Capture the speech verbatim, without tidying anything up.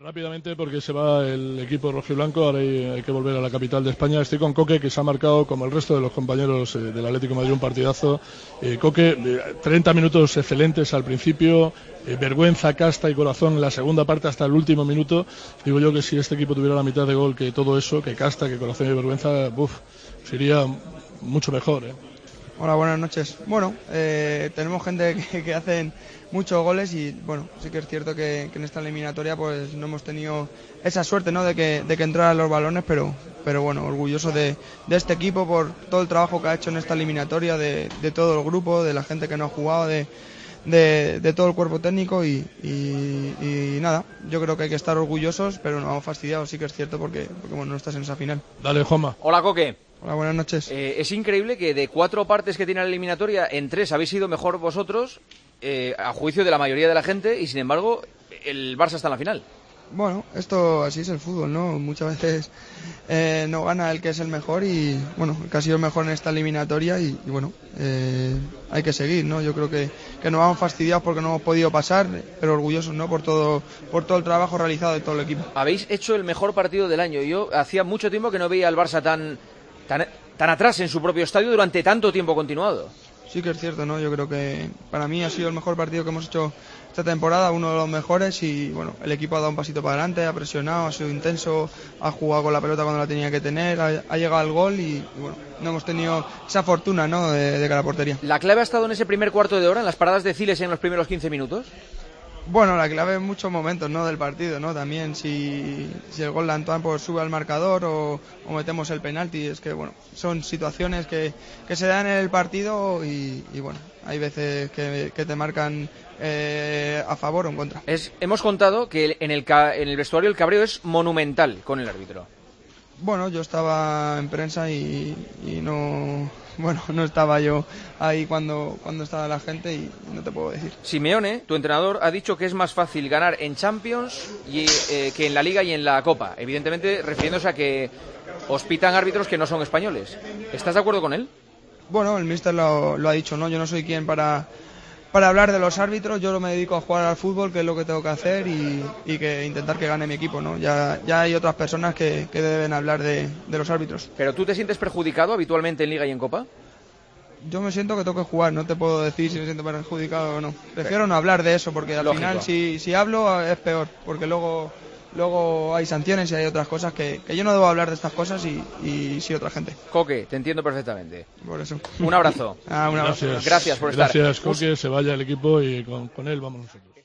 Rápidamente, porque se va el equipo rojiblanco, ahora hay, hay que volver a la capital de España. Estoy con Coque, que se ha marcado, como el resto de los compañeros eh, del Atlético de Madrid, un partidazo. Eh, Coque, eh, treinta minutos excelentes al principio, eh, vergüenza, casta y corazón en la segunda parte hasta el último minuto. Digo yo que si este equipo tuviera la mitad de gol que todo eso, que casta, que corazón y vergüenza, buf, sería mucho mejor, ¿eh? Hola, buenas noches. Bueno, eh, tenemos gente que, que hacen muchos goles y bueno, sí que es cierto que, que en esta eliminatoria pues no hemos tenido esa suerte, ¿no?, de que, de que entraran los balones, pero, pero bueno, orgulloso de, de este equipo por todo el trabajo que ha hecho en esta eliminatoria, de, de todo el grupo, de la gente que no ha jugado, de, de, de todo el cuerpo técnico y, y, y nada, yo creo que hay que estar orgullosos, pero no vamos fastidiados, sí que es cierto, porque, porque bueno, no estás en esa final. Dale, Juanma. Hola, Coque. Hola, buenas noches. Eh, es increíble que de cuatro partes que tiene la eliminatoria, en tres habéis sido mejor vosotros, eh, a juicio de la mayoría de la gente, y sin embargo, el Barça está en la final. Bueno, esto así es el fútbol, ¿no? Muchas veces eh, no gana el que es el mejor y, bueno, el que ha sido el mejor en esta eliminatoria y, y bueno, eh, hay que seguir, ¿no? Yo creo que, que nos vamos fastidiados porque no hemos podido pasar, pero orgullosos, ¿no?, por todo, por todo el trabajo realizado de todo el equipo. Habéis hecho el mejor partido del año. Yo hacía mucho tiempo que no veía al Barça tan... Tan, tan atrás en su propio estadio durante tanto tiempo continuado. Sí que es cierto, ¿no? Yo creo que para mí ha sido el mejor partido que hemos hecho esta temporada, uno de los mejores y bueno, el equipo ha dado un pasito para adelante, ha presionado, ha sido intenso, ha jugado con la pelota cuando la tenía que tener, ha, ha llegado al gol y, y bueno, no hemos tenido esa fortuna, ¿no?, de, de cara a la portería. ¿La clave ha estado en ese primer cuarto de hora, en las paradas de Ciles en los primeros quince minutos? Bueno, la clave en muchos momentos, ¿no?, del partido, ¿no? También si, si el gol de Antoine pues sube al marcador o, o metemos el penalti, es que bueno, son situaciones que, que se dan en el partido y, y bueno, hay veces que, que te marcan eh, a favor o en contra. Es, hemos contado que en el, en el vestuario el cabreo es monumental con el árbitro. Bueno, yo estaba en prensa y, y no, bueno, no estaba yo ahí cuando, cuando estaba la gente y no te puedo decir. Simeone, tu entrenador, ha dicho que es más fácil ganar en Champions y, eh, que en la Liga y en la Copa, evidentemente refiriéndose a que os pitan árbitros que no son españoles. ¿Estás de acuerdo con él? Bueno, el míster lo, lo ha dicho, ¿no? Yo no soy quien para... para hablar de los árbitros, yo me dedico a jugar al fútbol, que es lo que tengo que hacer y, y que intentar que gane mi equipo, ¿no? Ya, ya hay otras personas que, que deben hablar de, de los árbitros. ¿Pero tú te sientes perjudicado habitualmente en Liga y en Copa? Yo me siento que tengo que jugar, no te puedo decir si me siento perjudicado o no. Prefiero no hablar de eso porque al Lógico. final si, si hablo es peor, porque luego... Luego hay sanciones y hay otras cosas que, que yo no debo hablar de estas cosas y, y sí otra gente. Coque, te entiendo perfectamente. Por eso. Un abrazo. Ah, un abrazo. Gracias, Gracias por Gracias, estar. Coque, se vaya el equipo y con, con él vamos nosotros.